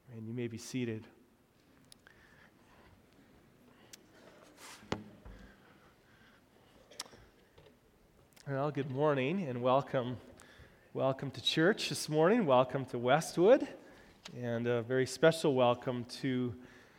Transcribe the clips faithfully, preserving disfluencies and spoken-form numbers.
And you may be seated. Well, good morning and welcome. Welcome to church this morning. Welcome to Westwood. And a very special welcome to,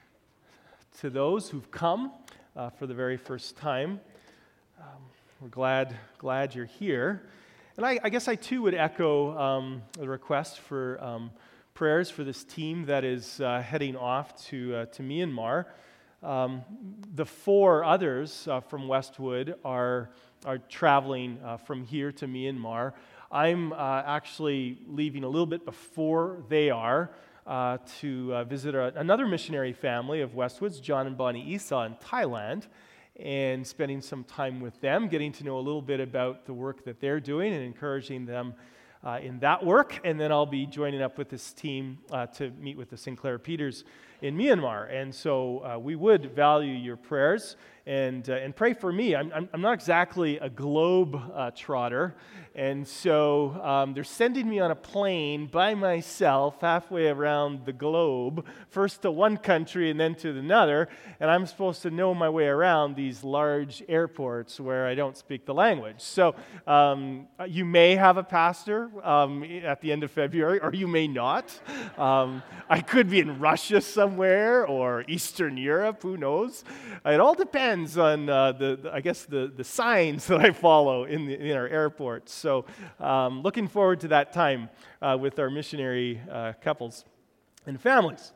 to those who've come uh, for the very first time. Um, we're glad, glad you're here. And I, I guess I too would echo um, the request for um, prayers for this team that is uh, heading off to, uh, to Myanmar. Um, the four others uh, from Westwood are are traveling uh, from here to Myanmar. I'm uh, actually leaving a little bit before they are uh, to uh, visit a, another missionary family of Westwood's, John and Bonnie Esau in Thailand, and spending some time with them, getting to know a little bit about the work that they're doing and encouraging them uh, in that work. And then I'll be joining up with this team uh, to meet with the Sinclair Peters in Myanmar. And so uh, we would value your prayers and uh, and pray for me. I'm, I'm, I'm not exactly a globe uh, trotter, and so um, they're sending me on a plane by myself halfway around the globe, first to one country and then to another, and I'm supposed to know my way around these large airports where I don't speak the language. So um, you may have a pastor um, at the end of February, or you may not. Um, I could be in Russia somewhere or Eastern Europe, who knows? It all depends on uh, the, the, I guess, the, the signs that I follow in, the, in our airports. So um, looking forward to that time uh, with our missionary uh, couples and families.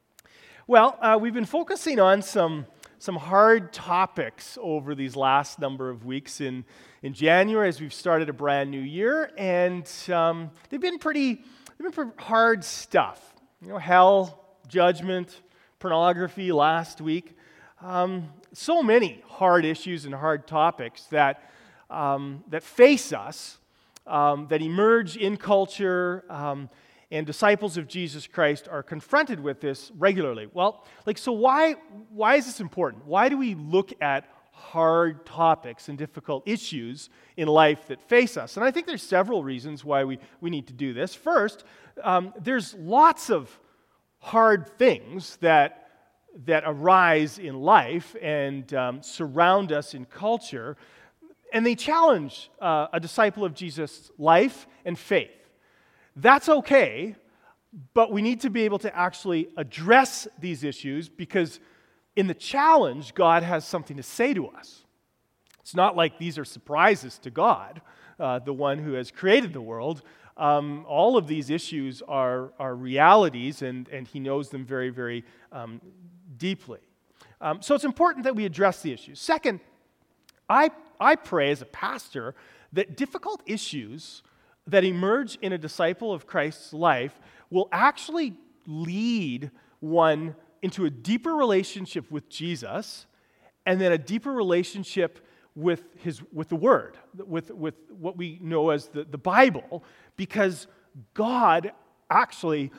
Well, uh, we've been focusing on some some hard topics over these last number of weeks in, in January as we've started a brand new year, and um, they've been pretty, they've been pretty hard stuff. You know, hell, judgment, pornography last week. Um, so many hard issues and hard topics that um, that face us, um, that emerge in culture, um, and disciples of Jesus Christ are confronted with this regularly. Well, like, so why why is this important? Why do we look at hard topics and difficult issues in life that face us? And I think there's several reasons why we, we need to do this. First, um, there's lots of hard things that that arise in life and um, surround us in culture, and they challenge uh, a disciple of Jesus' life and faith. That's okay, but we need to be able to actually address these issues because in the challenge, God has something to say to us. It's not like these are surprises to God, uh, the one who has created the world. Um, all of these issues are, are realities, and, and He knows them very, very um, deeply. Um, so it's important that we address the issues. Second, I, I pray as a pastor that difficult issues that emerge in a disciple of Christ's life will actually lead one into a deeper relationship with Jesus and then a deeper relationship with his with the Word, with, with what we know as the, the Bible, because God actually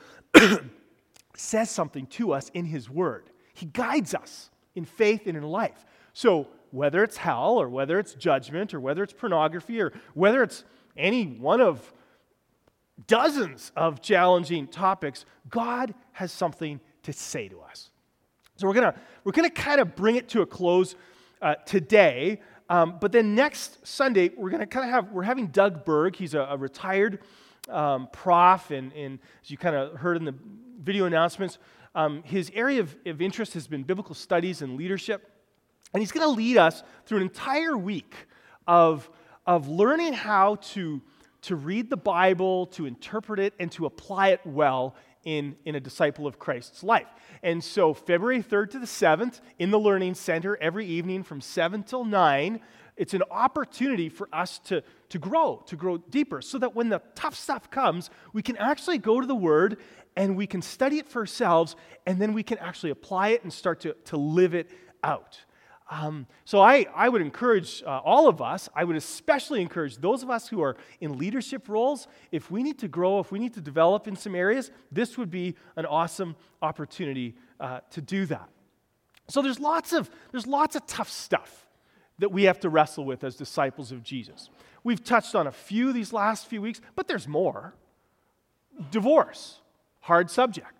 says something to us in His Word. He guides us in faith and in life. So whether it's hell or whether it's judgment or whether it's pornography or whether it's any one of dozens of challenging topics, God has something to say to us. So we're gonna we're gonna kind of bring it to a close uh, today, um, but then next Sunday we're gonna kind of have we're having Doug Berg. He's a, a retired um, prof, and, and as you kind of heard in the video announcements, um, his area of, of interest has been biblical studies and leadership, and he's going to lead us through an entire week of of learning how to to read the Bible, to interpret it, and to apply it well in, in a disciple of Christ's life. And so February third to the seventh in the Learning Center every evening from seven till nine, it's an opportunity for us to, to grow, to grow deeper, so that when the tough stuff comes, we can actually go to the Word and we can study it for ourselves, and then we can actually apply it and start to, to live it out. Um, so I, I would encourage uh, all of us, I would especially encourage those of us who are in leadership roles, if we need to grow, if we need to develop in some areas, this would be an awesome opportunity uh, to do that. So there's lots of there's lots of tough stuff that we have to wrestle with as disciples of Jesus. We've touched on a few these last few weeks, but there's more. Divorce, hard subject.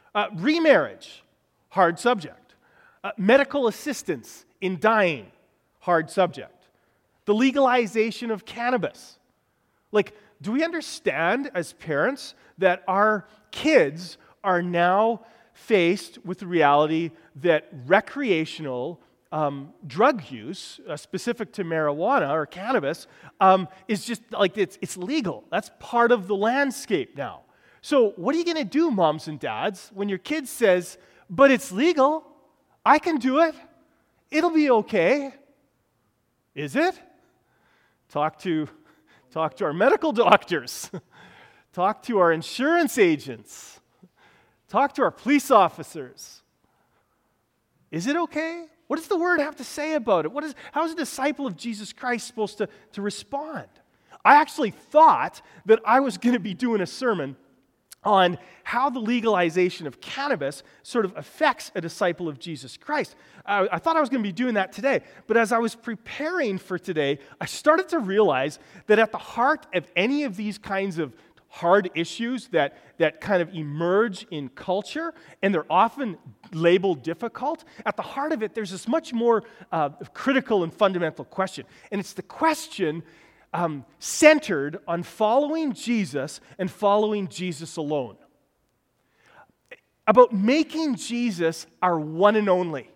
Uh, remarriage, hard subject. Uh, medical assistance in dying, hard subject. The legalization of cannabis. Like, do we understand as parents that our kids are now faced with the reality that recreational um, drug use, uh, specific to marijuana or cannabis, um, is just like it's, it's legal. That's part of the landscape now. So what are you going to do, moms and dads, when your kid says, but it's legal, I can do it, it'll be okay? Is it? Talk to, talk to our medical doctors. Talk to our insurance agents. Talk to our police officers. Is it okay? What does the Word have to say about it? What is, how is a disciple of Jesus Christ supposed to, to respond? I actually thought that I was going to be doing a sermon on how the legalization of cannabis sort of affects a disciple of Jesus Christ. Uh, I thought I was going to be doing that today, but as I was preparing for today, I started to realize that at the heart of any of these kinds of hard issues that, that kind of emerge in culture, and they're often labeled difficult, at the heart of it, there's this much more uh, critical and fundamental question. And it's the question um, centered on following Jesus and following Jesus alone. About making Jesus our one and only.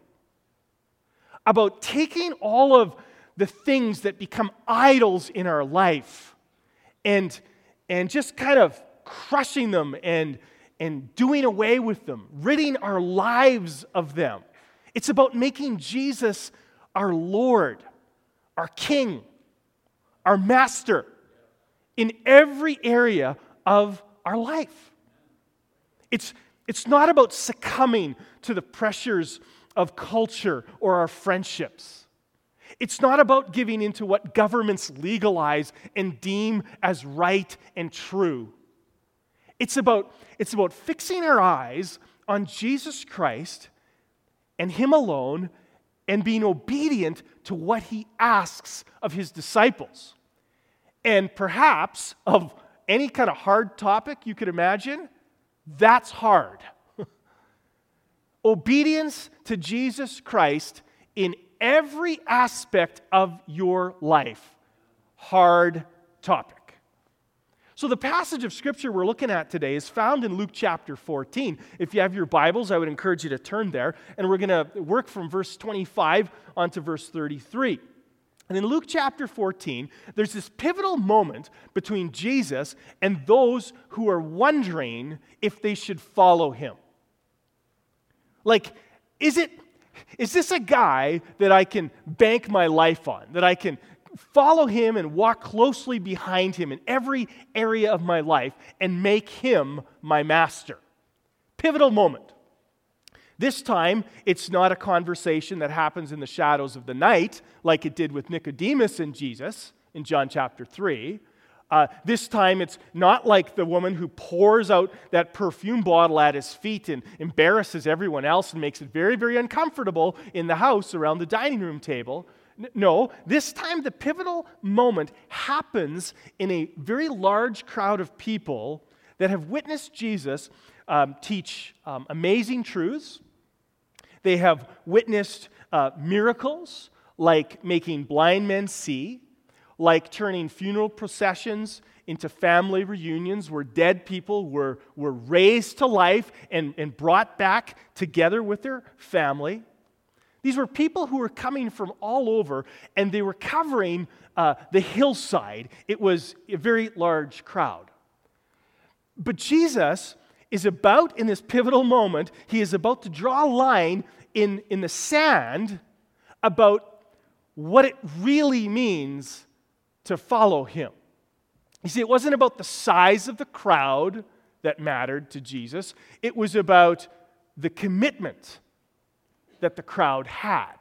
About taking all of the things that become idols in our life and and just kind of crushing them and, and doing away with them, ridding our lives of them. It's about making Jesus our Lord, our King, our Master in every area of our life. It's, it's not about succumbing to the pressures of culture or our friendships. It's not about giving into what governments legalize and deem as right and true. It's about, it's about fixing our eyes on Jesus Christ and Him alone and being obedient to what He asks of His disciples. And perhaps of any kind of hard topic you could imagine, that's hard. Obedience to Jesus Christ in every aspect of your life. Hard topic. So the passage of Scripture we're looking at today is found in Luke chapter fourteen. If you have your Bibles, I would encourage you to turn there. And we're going to work from verse twenty-five on to verse thirty-three. And in Luke chapter fourteen, there's this pivotal moment between Jesus and those who are wondering if they should follow Him. Like, is it... Is this a guy that I can bank my life on, that I can follow him and walk closely behind him in every area of my life and make him my master? Pivotal moment. This time, it's not a conversation that happens in the shadows of the night like it did with Nicodemus and Jesus in John chapter three. Uh, this time, it's not like the woman who pours out that perfume bottle at his feet and embarrasses everyone else and makes it very, very uncomfortable in the house around the dining room table. N- no, this time the pivotal moment happens in a very large crowd of people that have witnessed Jesus um, teach um, amazing truths. They have witnessed uh, miracles like making blind men see, like turning funeral processions into family reunions where dead people were, were raised to life and, and brought back together with their family. These were people who were coming from all over, and they were covering uh, the hillside. It was a very large crowd. But Jesus is about, in this pivotal moment, he is about to draw a line in, in the sand about what it really means to follow him. You see, it wasn't about the size of the crowd that mattered to Jesus. It was about the commitment that the crowd had.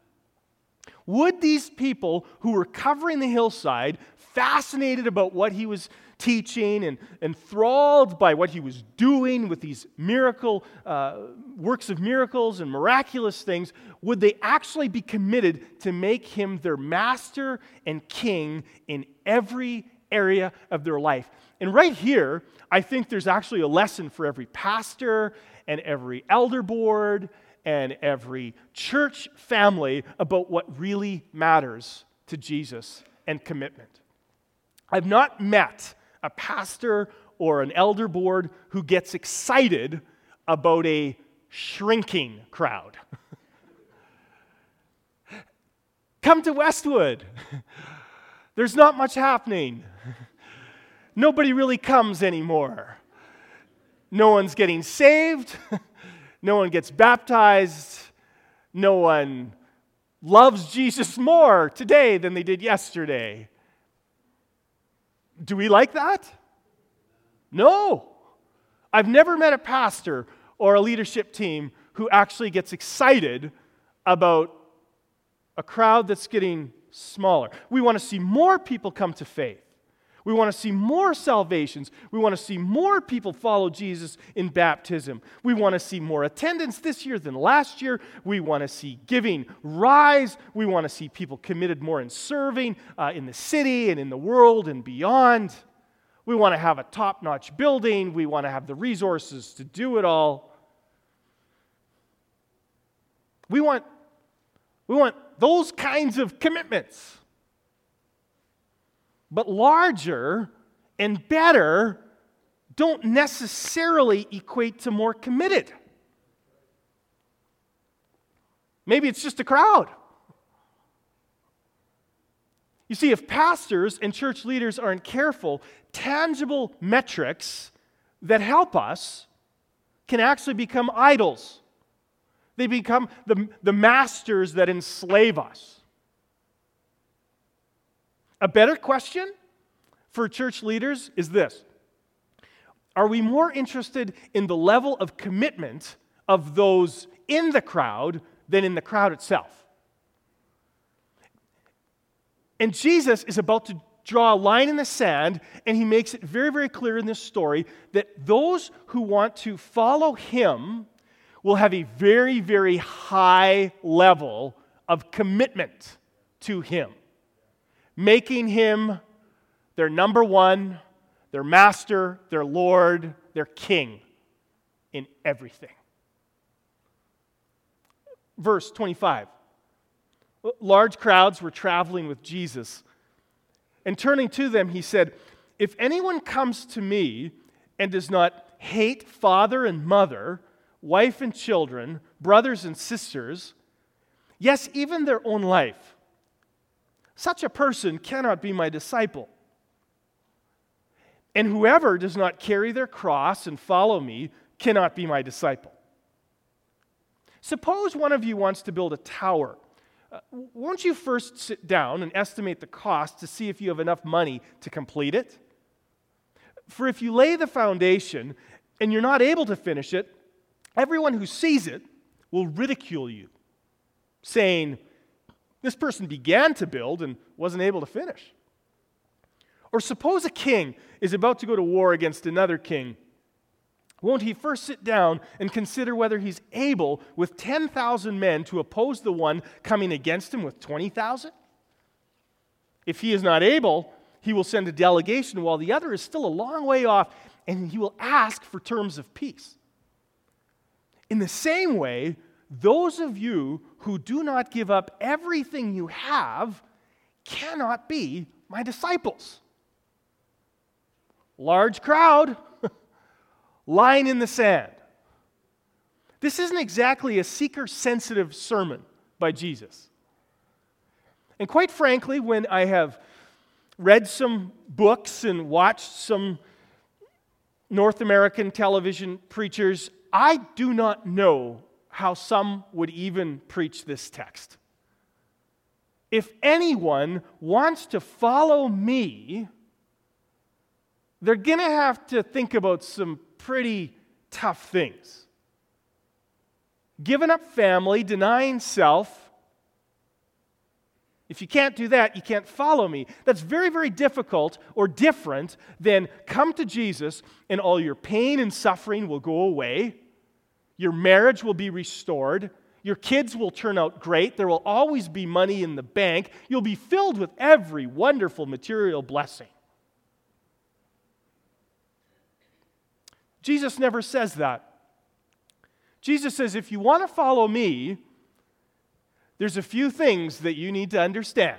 Would these people who were covering the hillside, fascinated about what he was teaching and enthralled by what he was doing with these miracle uh, works of miracles and miraculous things, would they actually be committed to make him their master and king in every area of their life. And right here, I think there's actually a lesson for every pastor and every elder board and every church family about what really matters to Jesus and commitment. I've not met a pastor or an elder board who gets excited about a shrinking crowd. Come to Westwood. There's not much happening. Nobody really comes anymore. No one's getting saved. No one gets baptized. No one loves Jesus more today than they did yesterday. Do we like that? No. I've never met a pastor or a leadership team who actually gets excited about a crowd that's getting smaller. We want to see more people come to faith. We want to see more salvations. We want to see more people follow Jesus in baptism. We want to see more attendance this year than last year. We want to see giving rise. We want to see people committed more in serving uh, in the city and in the world and beyond. We want to have a top-notch building. We want to have the resources to do it all. We want, we want those kinds of commitments. But larger and better don't necessarily equate to more committed. Maybe it's just a crowd. You see, if pastors and church leaders aren't careful, tangible metrics that help us can actually become idols. They become the, the masters that enslave us. A better question for church leaders is this: are we more interested in the level of commitment of those in the crowd than in the crowd itself? And Jesus is about to draw a line in the sand, and he makes it very, very clear in this story that those who want to follow him will have a very, very high level of commitment to him, making him their number one, their master, their Lord, their king in everything. Verse twenty-five. Large crowds were traveling with Jesus, and turning to them, he said, "If anyone comes to me and does not hate father and mother, wife and children, brothers and sisters, yes, even their own life, such a person cannot be my disciple. And whoever does not carry their cross and follow me cannot be my disciple." Suppose one of you wants to build a tower. Uh, won't you first sit down and estimate the cost to see if you have enough money to complete it? For if you lay the foundation and you're not able to finish it, everyone who sees it will ridicule you, saying, "This person began to build and wasn't able to finish." Or suppose a king is about to go to war against another king. Won't he first sit down and consider whether he's able with ten thousand men to oppose the one coming against him with twenty thousand? If he is not able, he will send a delegation while the other is still a long way off, and he will ask for terms of peace. In the same way, those of you who do not give up everything you have cannot be my disciples. Large crowd, line in the sand. This isn't exactly a seeker-sensitive sermon by Jesus. And quite frankly, when I have read some books and watched some North American television preachers, I do not know how some would even preach this text. If anyone wants to follow me, they're going to have to think about some pretty tough things. Giving up family, denying self. If you can't do that, you can't follow me. That's very, very difficult or different than come to Jesus and all your pain and suffering will go away. Your marriage will be restored. Your kids will turn out great. There will always be money in the bank. You'll be filled with every wonderful material blessing. Jesus never says that. Jesus says, if you want to follow me, there's a few things that you need to understand.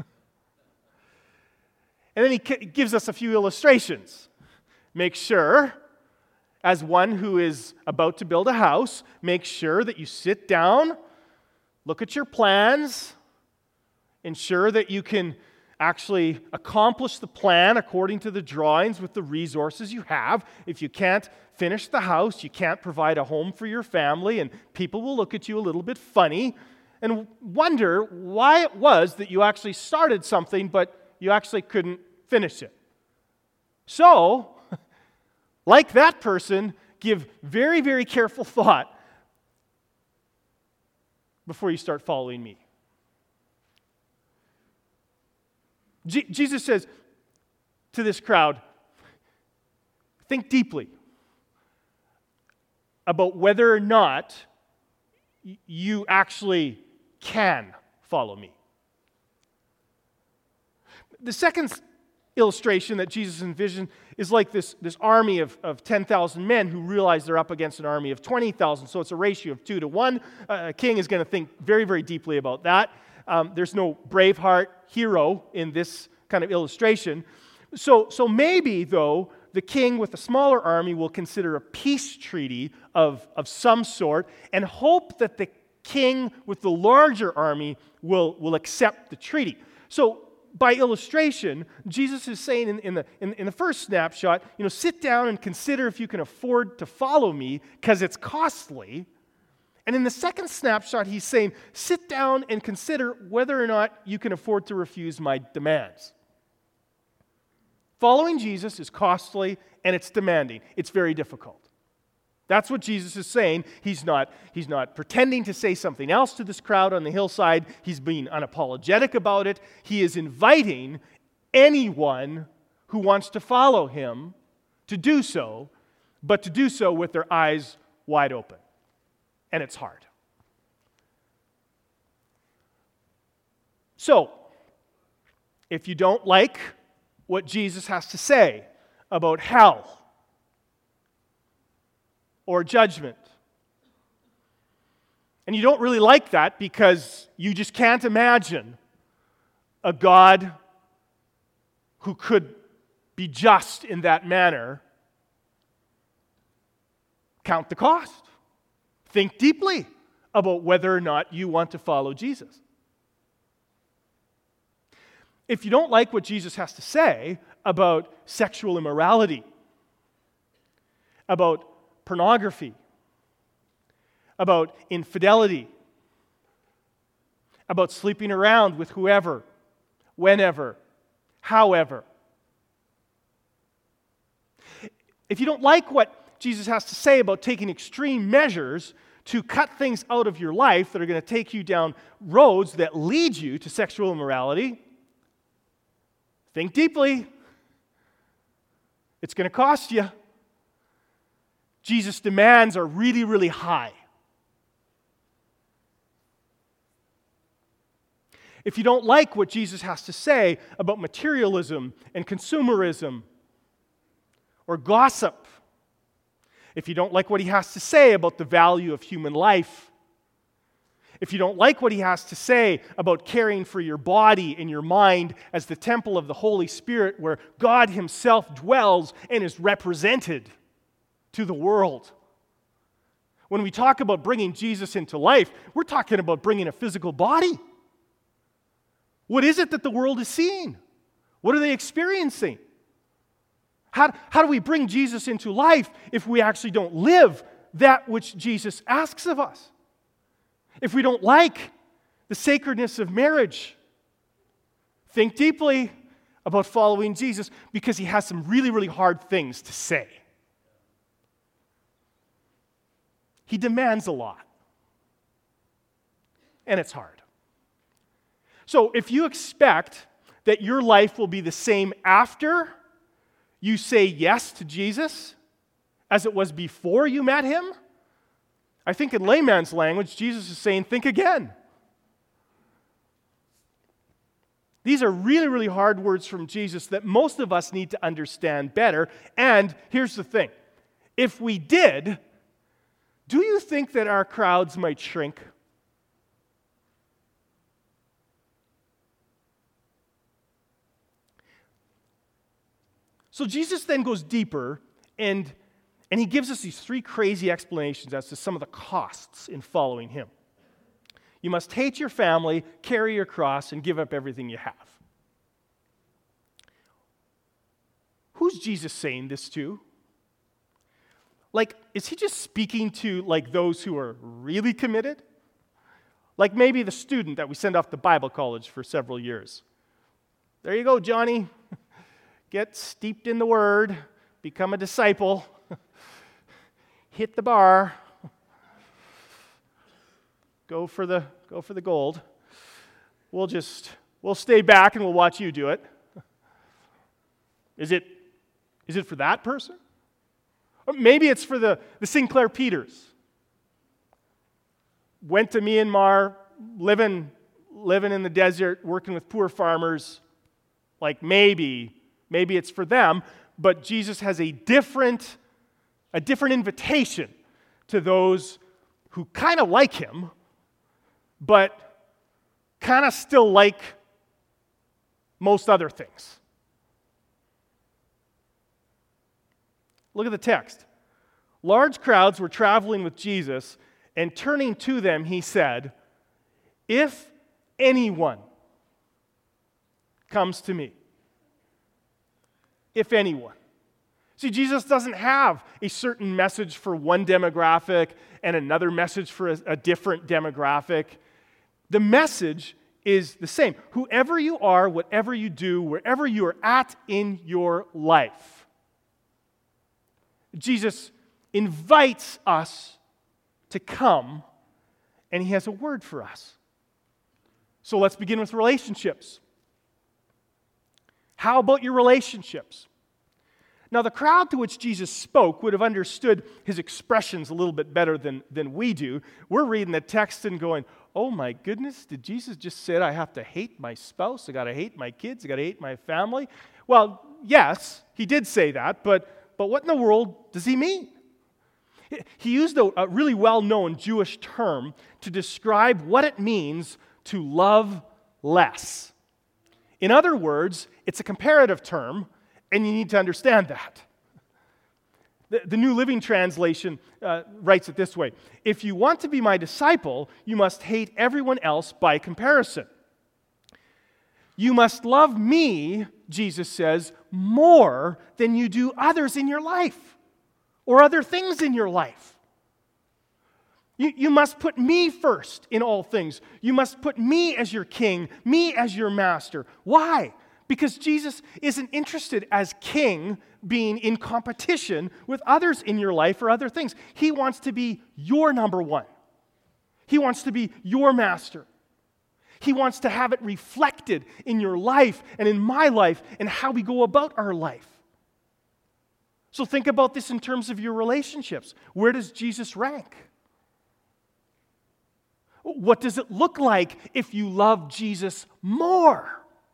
And then he gives us a few illustrations. Make sure, as one who is about to build a house, make sure that you sit down, look at your plans, ensure that you can actually accomplish the plan according to the drawings with the resources you have. If you can't finish the house, you can't provide a home for your family, and people will look at you a little bit funny and wonder why it was that you actually started something, but you actually couldn't finish it. So, like that person, give very, very careful thought before you start following me. Je- Jesus says to this crowd, think deeply about whether or not y- you actually can follow me. The second illustration that Jesus envisioned is like this, this army of, of ten thousand men who realize they're up against an army of twenty thousand. So it's a ratio of two to one. Uh, a king is going to think very, very deeply about that. Um, there's no Braveheart hero in this kind of illustration. So, so maybe, though, the king with a smaller army will consider a peace treaty of, of some sort and hope that the king with the larger army will, will accept the treaty. So, by illustration, Jesus is saying in, in, the, in, in the first snapshot, you know, sit down and consider if you can afford to follow me because it's costly. And in the second snapshot, he's saying, sit down and consider whether or not you can afford to refuse my demands. Following Jesus is costly and it's demanding. It's very difficult. That's what Jesus is saying. He's not, he's not pretending to say something else to this crowd on the hillside. He's being unapologetic about it. He is inviting anyone who wants to follow him to do so, but to do so with their eyes wide open. And it's hard. So, if you don't like what Jesus has to say about hell, or judgment. And you don't really like that because you just can't imagine a God who could be just in that manner. Count the cost. Think deeply about whether or not you want to follow Jesus. If you don't like what Jesus has to say about sexual immorality, about pornography, about infidelity, about sleeping around with whoever, whenever, however. If you don't like what Jesus has to say about taking extreme measures to cut things out of your life that are going to take you down roads that lead you to sexual immorality, think deeply. It's going to cost you. Jesus' demands are really, really high. If you don't like what Jesus has to say about materialism and consumerism or gossip, if you don't like what he has to say about the value of human life, if you don't like what he has to say about caring for your body and your mind as the temple of the Holy Spirit where God himself dwells and is represented to the world. When we talk about bringing Jesus into life, we're talking about bringing a physical body. What is it that the world is seeing? What are they experiencing? How, how do we bring Jesus into life if we actually don't live that which Jesus asks of us? If we don't like the sacredness of marriage, think deeply about following Jesus because he has some really, really hard things to say. He demands a lot. And it's hard. So if you expect that your life will be the same after you say yes to Jesus as it was before you met him, I think in layman's language, Jesus is saying, think again. These are really, really hard words from Jesus that most of us need to understand better. And here's the thing. if we did, do you think that our crowds might shrink? So Jesus then goes deeper, and, and he gives us these three crazy explanations as to some of the costs in following him. You must hate your family, carry your cross, and give up everything you have. Who's Jesus saying this to? Like, is he just speaking to, like, those who are really committed? Like maybe the student that we send off to Bible college for several years. There you go, Johnny. Get steeped in the Word, become a disciple, hit the bar, go for the go for the gold. We'll just we'll stay back and we'll watch you do it. Is it is it for that person? Or maybe it's for the, the Sinclair Peters. Went to Myanmar, living living in the desert, working with poor farmers. Like maybe Maybe it's for them, but Jesus has a different, a different invitation to those who kind of like him, but kind of still like most other things. Look at the text. Large crowds were traveling with Jesus, and turning to them, he said, "If anyone comes to me," if anyone. See, Jesus doesn't have a certain message for one demographic and another message for a, a different demographic. The message is the same. Whoever you are, whatever you do, wherever you are at in your life, Jesus invites us to come, and he has a word for us. So let's begin with relationships. How about your relationships? Now, the crowd to which Jesus spoke would have understood his expressions a little bit better than, than we do. We're reading the text and going, oh my goodness, did Jesus just say I have to hate my spouse? I got to hate my kids? I got to hate my family? Well, yes, he did say that, but, but what in the world does he mean? He used a, a really well-known Jewish term to describe what it means to love less. In other words, it's a comparative term, and you need to understand that. The, the New Living Translation uh, writes it this way: if you want to be my disciple, you must hate everyone else by comparison. You must love me, Jesus says, more than you do others in your life or other things in your life. You, you must put me first in all things. You must put me as your king, me as your master. Why? Because Jesus isn't interested as king being in competition with others in your life or other things. He wants to be your number one. He wants to be your master. He wants to have it reflected in your life and in my life and how we go about our life. So think about this in terms of your relationships. Where does Jesus rank? What does it look like if you love Jesus more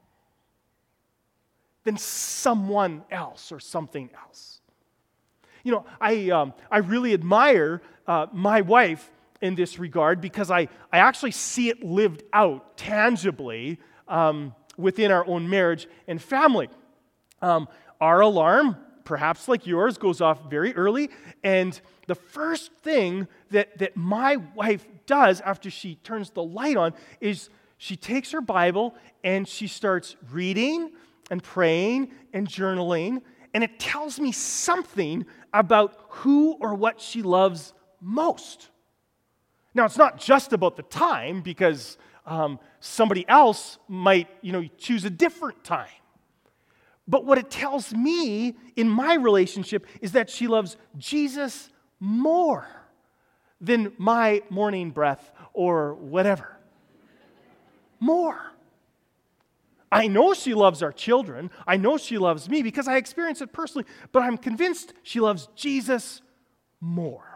than someone else or something else? You know, I um, I really admire uh, my wife in this regard because I, I actually see it lived out tangibly um, within our own marriage and family. Um, our alarm, perhaps like yours, goes off very early, and the first thing that, that my wife does after she turns the light on is she takes her Bible and she starts reading and praying and journaling, and it tells me something about who or what she loves most. Now, it's not just about the time, because um, somebody else might, you know, choose a different time. But what it tells me in my relationship is that she loves Jesus more than my morning breath or whatever. More. I know she loves our children. I know she loves me because I experience it personally, but I'm convinced she loves Jesus more.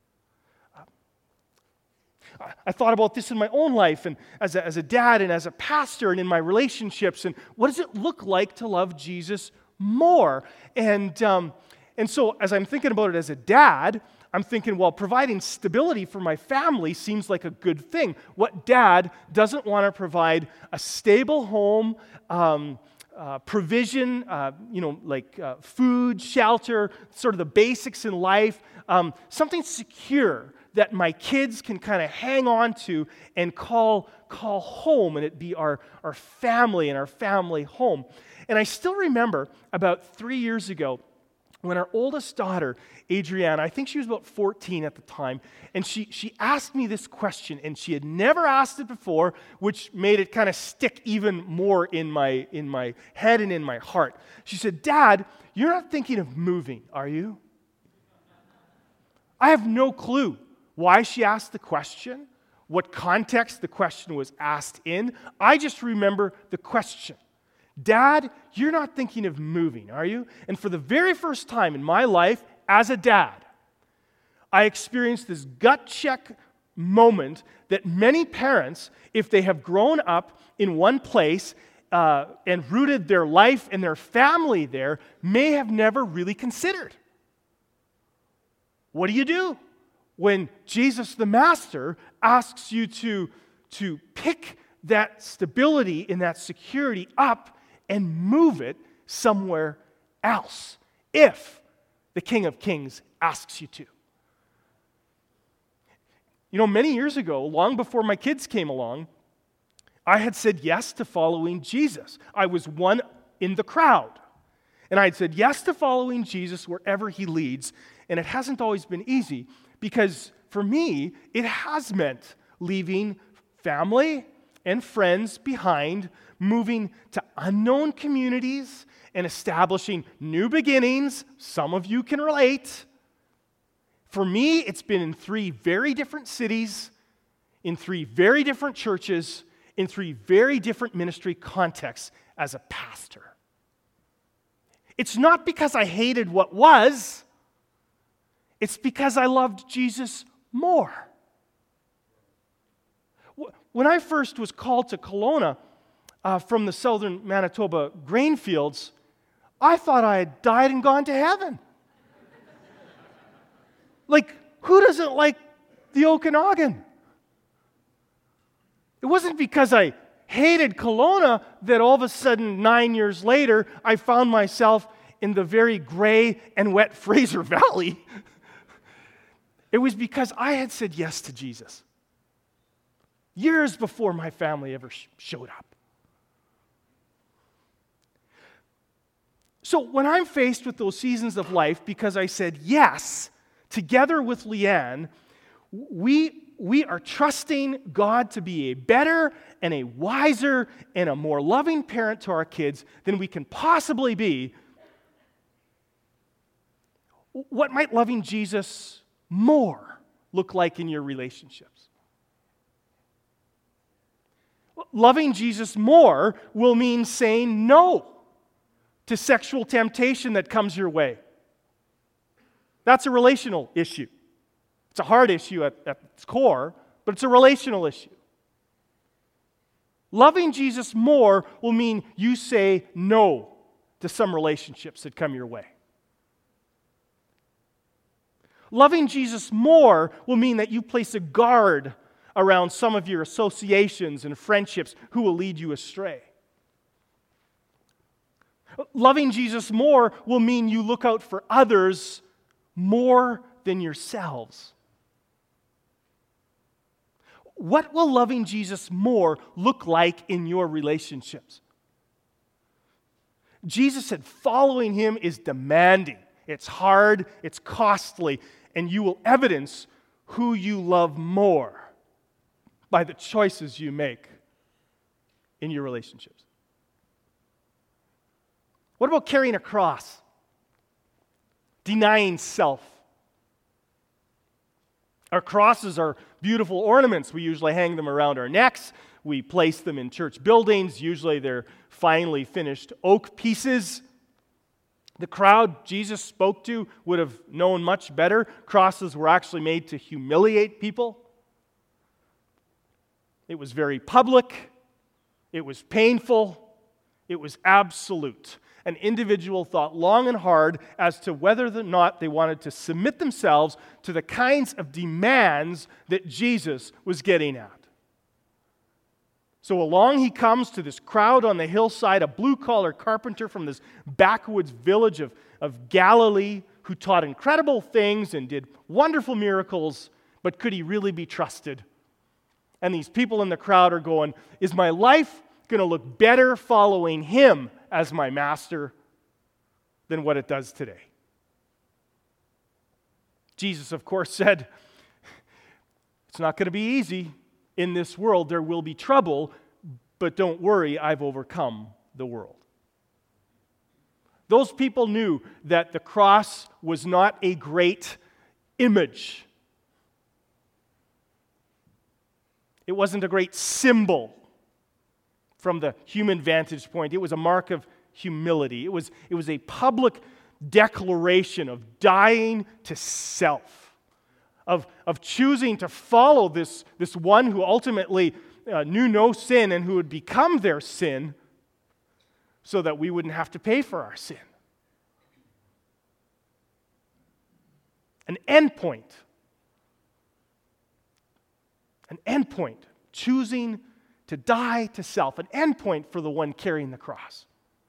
I thought about this in my own life and as a, as a dad and as a pastor and in my relationships, and what does it look like to love Jesus more? And um, And so as I'm thinking about it as a dad, I'm thinking, well, providing stability for my family seems like a good thing. What dad doesn't want to provide a stable home, um, uh, provision, uh, you know, like uh, food, shelter, sort of the basics in life, um, something secure that my kids can kind of hang on to and call, call home, and it be our, our family and our family home. And I still remember about three years ago, when our oldest daughter, Adriana, I think she was about fourteen at the time, and she, she asked me this question, and she had never asked it before, which made it kind of stick even more in my, in my head and in my heart. She said, "Dad, you're not thinking of moving, are you?" I have no clue why she asked the question, what context the question was asked in. I just remember the question. "Dad, you're not thinking of moving, are you?" And for the very first time in my life as a dad, I experienced this gut check moment that many parents, if they have grown up in one place uh, and rooted their life and their family there, may have never really considered. What do you do when Jesus the Master asks you to, to pick that stability and that security up and move it somewhere else, if the King of Kings asks you to? You know, many years ago, long before my kids came along, I had said yes to following Jesus. I was one in the crowd. And I had said yes to following Jesus wherever he leads. And it hasn't always been easy, because for me, it has meant leaving family and friends behind, moving to unknown communities and establishing new beginnings. Some of you can relate. For me, it's been in three very different cities, in three very different churches, in three very different ministry contexts as a pastor. It's not because I hated what was, it's because I loved Jesus more. When I first was called to Kelowna uh, from the southern Manitoba grain fields, I thought I had died and gone to heaven. Like, who doesn't like the Okanagan? It wasn't because I hated Kelowna that all of a sudden, nine years later, I found myself in the very gray and wet Fraser Valley. It was because I had said yes to Jesus years before my family ever sh- showed up. So when I'm faced with those seasons of life, because I said yes, together with Leanne, we, we are trusting God to be a better and a wiser and a more loving parent to our kids than we can possibly be. What might loving Jesus more look like in your relationships? Loving Jesus more will mean saying no to sexual temptation that comes your way. That's a relational issue. It's a hard issue at, at its core, but it's a relational issue. Loving Jesus more will mean you say no to some relationships that come your way. Loving Jesus more will mean that you place a guard around some of your associations and friendships who will lead you astray. Loving Jesus more will mean you look out for others more than yourselves. What will loving Jesus more look like in your relationships? Jesus said following him is demanding. It's hard, it's costly, and you will evidence who you love more by the choices you make in your relationships. What about carrying a cross? Denying self. Our crosses are beautiful ornaments. We usually hang them around our necks. We place them in church buildings. Usually they're finely finished oak pieces. The crowd Jesus spoke to would have known much better. Crosses were actually made to humiliate people. It was very public. It was painful. It was absolute. an individual thought long and hard as to whether or not they wanted to submit themselves to the kinds of demands that Jesus was getting at. So along he comes to this crowd on the hillside, a blue-collar carpenter from this backwoods village of, of Galilee who taught incredible things and did wonderful miracles, but could he really be trusted? And these people in the crowd are going, is my life going to look better following him as my master than what it does today? Jesus, of course, said, it's not going to be easy. In this world, there will be trouble, but don't worry, I've overcome the world. Those people knew that the cross was not a great image. It wasn't a great symbol from the human vantage point. It was a mark of humility. It was, it was a public declaration of dying to self. Of, of choosing to follow this, this one who ultimately uh, knew no sin and who would become their sin so that we wouldn't have to pay for our sin. An endpoint. An endpoint. Choosing to die to self. An endpoint for the one carrying the cross.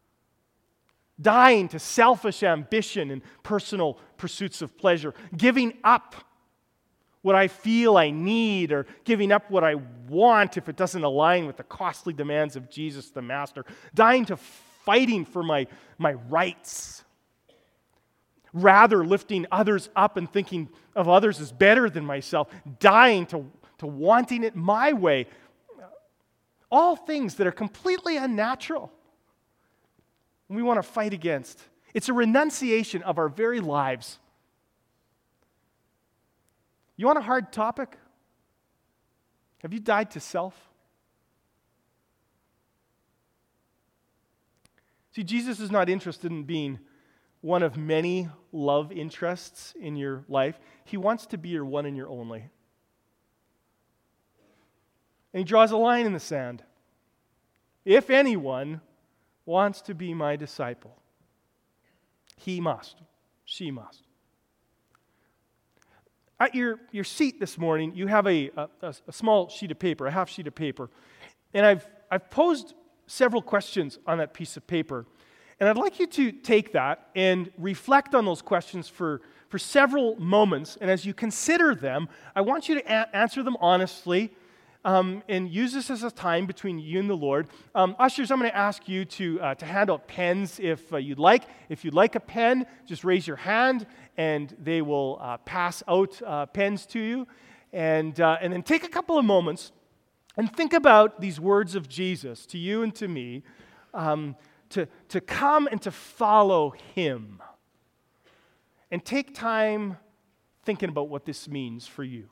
Dying to selfish ambition and personal pursuits of pleasure. Giving up what I feel I need, or giving up what I want if it doesn't align with the costly demands of Jesus the Master. Dying to fighting for my, my rights. Rather lifting others up and thinking of others as better than myself. Dying to, to wanting it my way. All things that are completely unnatural. We want to fight against. It's a renunciation of our very lives. You want a hard topic? Have you died to self? See, Jesus is not interested in being one of many love interests in your life. He wants to be your one and your only. And he draws a line in the sand. If anyone wants to be my disciple, he must, she must. At your, your seat this morning, you have a, a, a small sheet of paper, a half sheet of paper. And I've, I've posed several questions on that piece of paper. And I'd like you to take that and reflect on those questions for, for several moments. And as you consider them, I want you to a- answer them honestly um, and use this as a time between you and the Lord. Um, ushers, I'm going to ask you to, uh, to hand out pens if uh, you'd like. If you'd like a pen, just raise your hand and they will uh, pass out uh, pens to you. And, uh, and then take a couple of moments and think about these words of Jesus to you and to me, um, to, to come and to follow him. And take time thinking about what this means for you.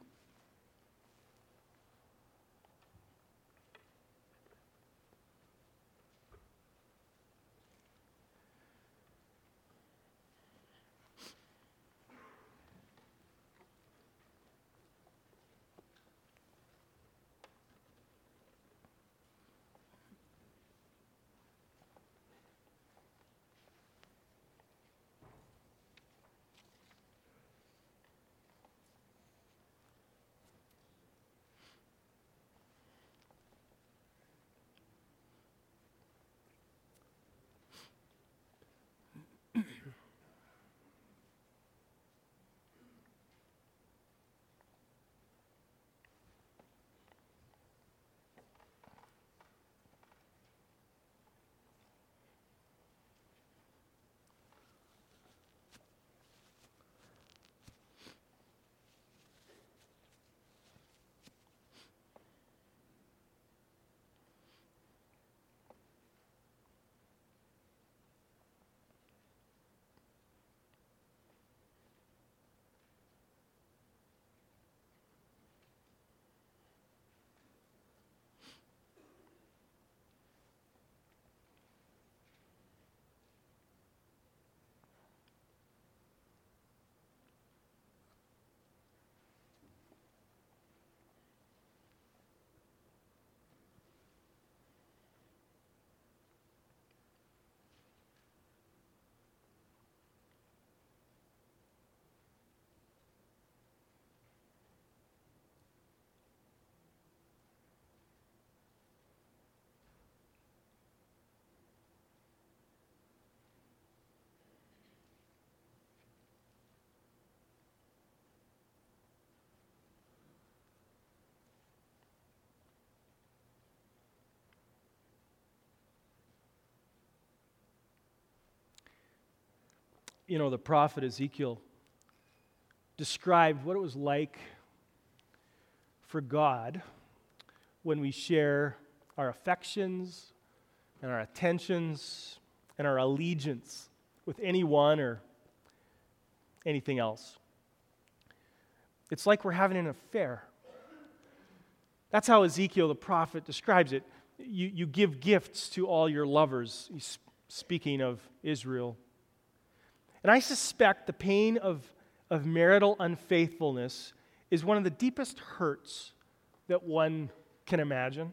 You know, the prophet Ezekiel described what it was like for God when we share our affections and our attentions and our allegiance with anyone or anything else. It's like we're having an affair. That's how Ezekiel the prophet describes it. You, you give gifts to all your lovers. He's speaking of Israel. And I suspect the pain of, of marital unfaithfulness is one of the deepest hurts that one can imagine.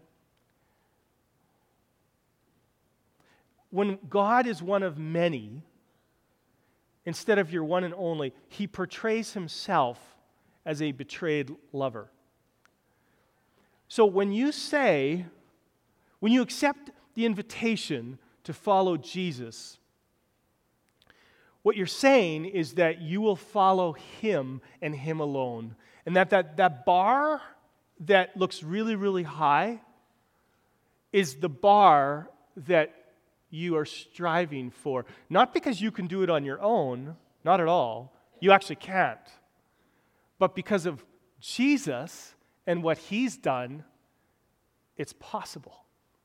When God is one of many, instead of your one and only, He portrays Himself as a betrayed lover. So when you say, when you accept the invitation to follow Jesus, what you're saying is that you will follow Him and Him alone. And that that, that bar that looks really, really high is the bar that you are striving for. Not because you can do it on your own, not at all. You actually can't. But because of Jesus and what He's done, it's possible.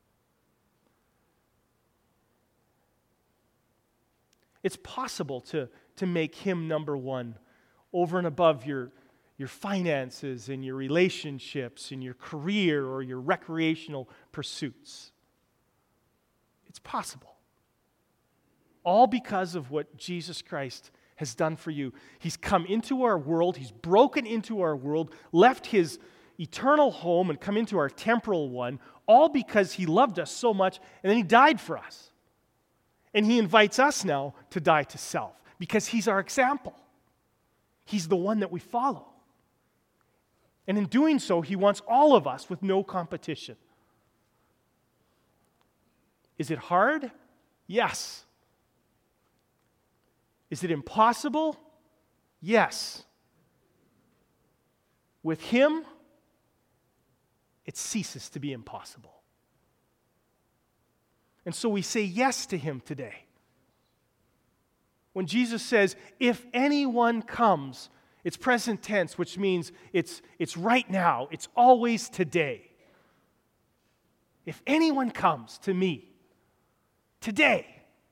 It's possible to, to make Him number one over and above your, your finances and your relationships and your career or your recreational pursuits. It's possible. All because of what Jesus Christ has done for you. He's come into our world. He's broken into our world, left His eternal home and come into our temporal one, all because He loved us so much, and then He died for us. And He invites us now to die to self because He's our example. He's the one that we follow. And in doing so, He wants all of us with no competition. Is it hard? Yes. Is it impossible? Yes. With Him, it ceases to be impossible. And so we say yes to Him today. When Jesus says, if anyone comes, it's present tense, which means it's, it's right now, it's always today. If anyone comes to me today.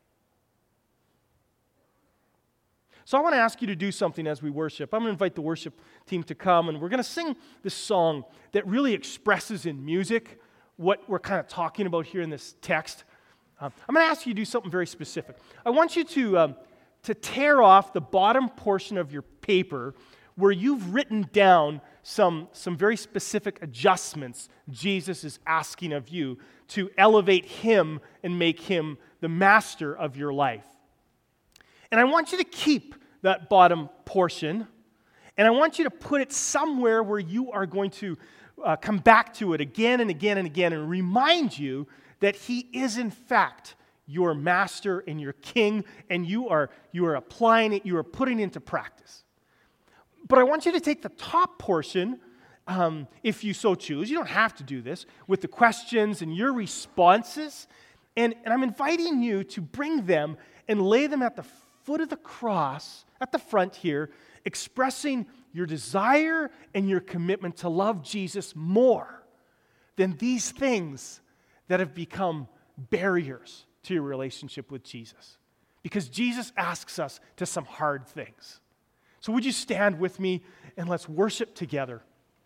So I want to ask you to do something as we worship. I'm going to invite the worship team to come, and we're going to sing this song that really expresses in music what we're kind of talking about here in this text. Um, I'm going to ask you to do something very specific. I want you to, um, to tear off the bottom portion of your paper where you've written down some, some very specific adjustments Jesus is asking of you to elevate Him and make Him the master of your life. And I want you to keep that bottom portion, and I want you to put it somewhere where you are going to uh, come back to it again and again and again and remind you that He is in fact your master and your king, and you are, you are applying it, you are putting it into practice. But I want you to take the top portion, um, if you so choose, you don't have to do this, with the questions and your responses, and, and I'm inviting you to bring them and lay them at the foot of the cross, at the front here, expressing your desire and your commitment to love Jesus more than these things that have become barriers to your relationship with Jesus. Because Jesus asks us to some hard things. So would you stand with me and let's worship together.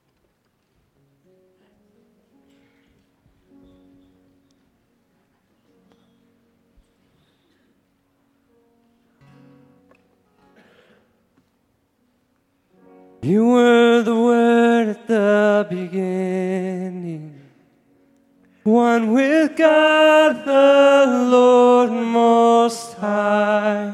You were the Word at the beginning, one with God the Lord Most High.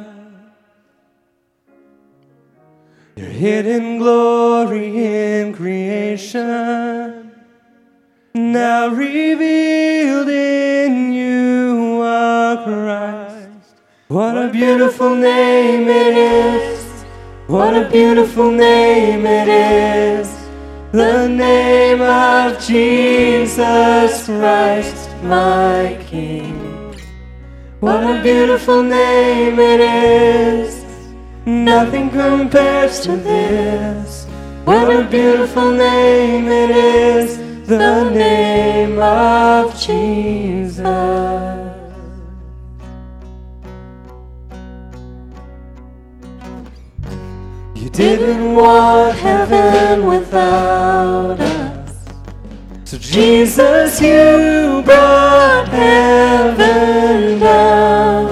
Your hidden glory in creation, now revealed in you are Christ. What a beautiful name it is. What a beautiful name it is, the name of Jesus Christ, my King. What a beautiful name it is, Nothing compares to this. What a beautiful name it is, the name of Jesus. You didn't want heaven without us, so Jesus, you brought heaven down.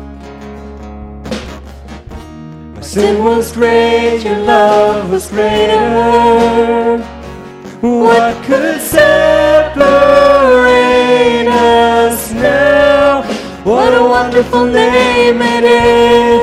My sin was great, your love was greater. What could separate us now? What a wonderful name it is.